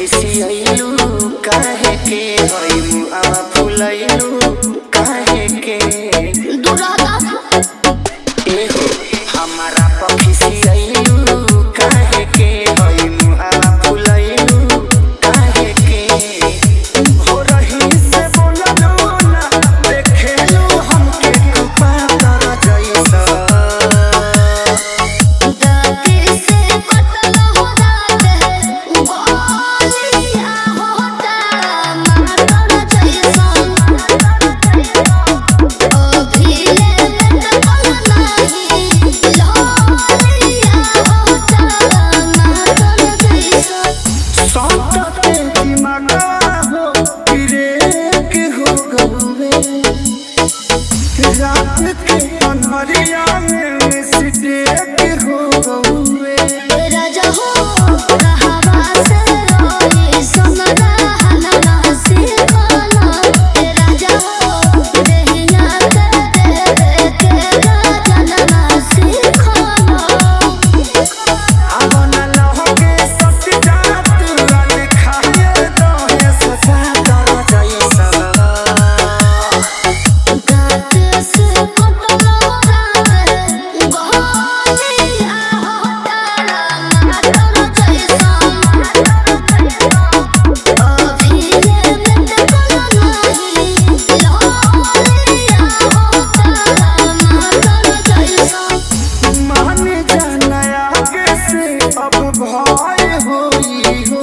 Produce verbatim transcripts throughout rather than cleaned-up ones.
खिसियलू काहे के होई मुआ फुलैलू काहे के दुरादा ए हो हमारा पखिसियलू काहे के होई मुआ फुलैलू काहे के हो रही से बोललू ना देखेलू हमके कुपा तर जैसा रात के अनहरिया में सिटे के हो गए राजा हो कहवा से रोई सुनरा हलना से गाना राजा हो देहिया तेरे के राजना से खाना अब न लहोगे सत जात रन खाए तो है सजा तर जैसा अब भय होई हो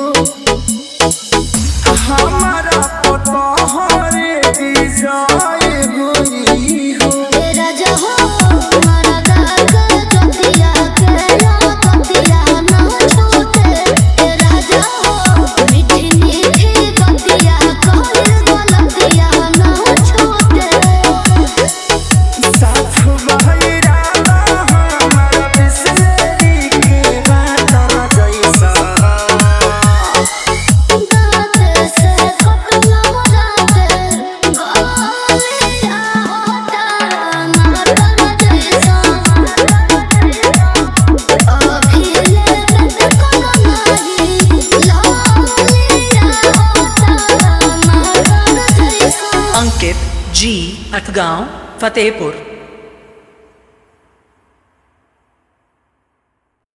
हमारा पता हरे जाए होई हो राजा हो हमारा दाग जोतिया के ना तोतिया ना छूटे राजा हो मीठी मीठी बतिया कर गलतिया ना छूटे साथ बहिरा हमारा बिसरी के बात जैसा गाते से कपड़ा जाते गोलियां होता मरता जैसा अभी ले को नहीं लोलियां होता मरता जैसा अंकित जी अठगांव फतेहपुर।